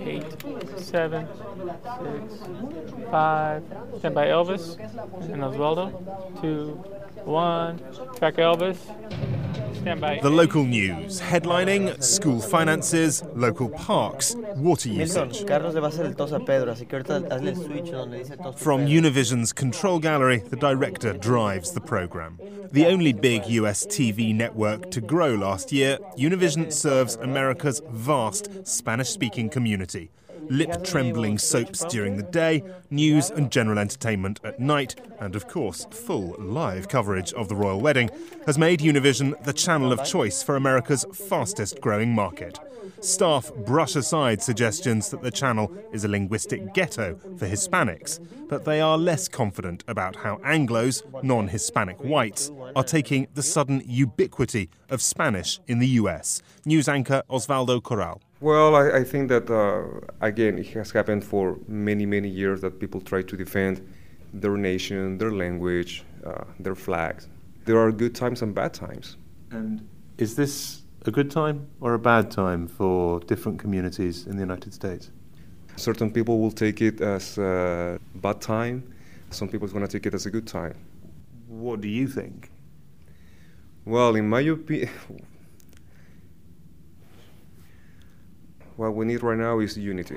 8, 7, 6, 5. Stand by Elvis and Osvaldo. 2, 1. Track Elvis. Stand by. The local news, headlining school finances, local parks, water usage. From Univision's control gallery, the director drives the programme. The only big US TV network to grow last year, Univision serves America's vast Spanish-speaking community. Lip-trembling soaps during the day, news and general entertainment at night, and of course, full live coverage of the royal wedding, has made Univision the channel of choice for America's fastest-growing market. Staff brush aside suggestions that the channel is a linguistic ghetto for Hispanics, but they are less confident about how Anglos, non-Hispanic whites, are taking the sudden ubiquity of Spanish in the US. News anchor Osvaldo Corral. Well, I think that, again, it has happened for many, many years that people try to defend their nation, their language, their flags. There are good times and bad times. And is this a good time or a bad time for different communities in the United States? Certain people will take it as a bad time. Some people are going to take it as a good time. What do you think? Well, in my opinion, what we need right now is unity.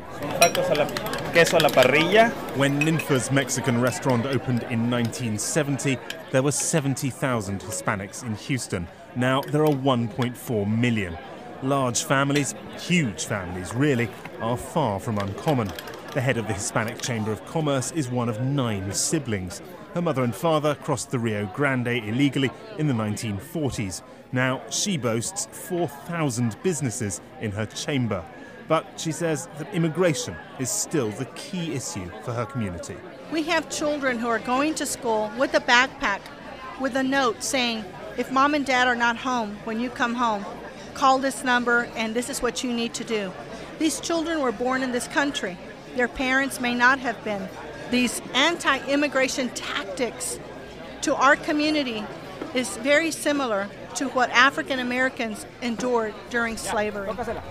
When Ninfa's Mexican restaurant opened in 1970, there were 70,000 Hispanics in Houston. Now there are 1.4 million. Large families, huge families really, are far from uncommon. The head of the Hispanic Chamber of Commerce is one of 9 siblings. Her mother and father crossed the Rio Grande illegally in the 1940s. Now she boasts 4,000 businesses in her chamber. But she says that immigration is still the key issue for her community. We have children who are going to school with a backpack, with a note saying, if mom and dad are not home when you come home, call this number and this is what you need to do. These children were born in this country. Their parents may not have been. These anti-immigration tactics to our community is very similar to what African Americans endured during slavery.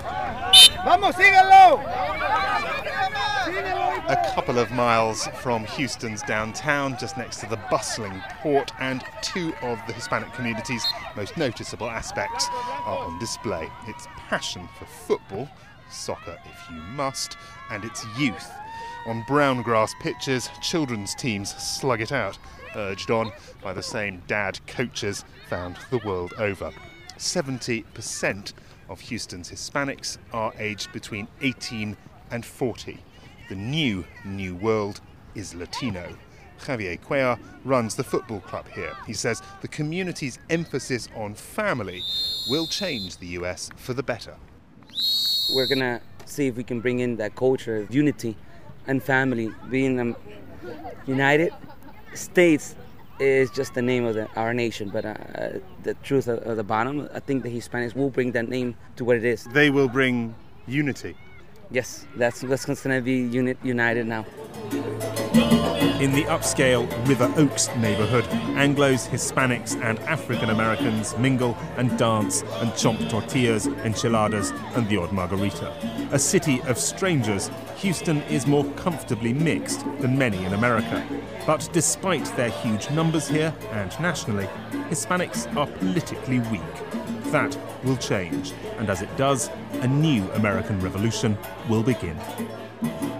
A couple of miles from Houston's downtown, just next to the bustling port, and 2 of the Hispanic community's most noticeable aspects are on display. Its passion for football, soccer if you must, and its youth. On brown grass pitches, children's teams slug it out, urged on by the same dad coaches found the world over. 70% of Houston's Hispanics are aged between 18 and 40. The new world is Latino. Javier Cuellar runs the football club here. He says the community's emphasis on family will change the US for the better. We're going to see if we can bring in that culture of unity and family. Being United States is just the name of our nation, but the truth of the bottom, I think the Hispanics will bring that name to what it is. They will bring unity. Yes, that's going to be united now. In the upscale River Oaks neighborhood, Anglos, Hispanics and African Americans mingle and dance and chomp tortillas, enchiladas and the odd margarita. A city of strangers, Houston is more comfortably mixed than many in America. But despite their huge numbers here and nationally, Hispanics are politically weak. That will change, and as it does, a new American revolution will begin.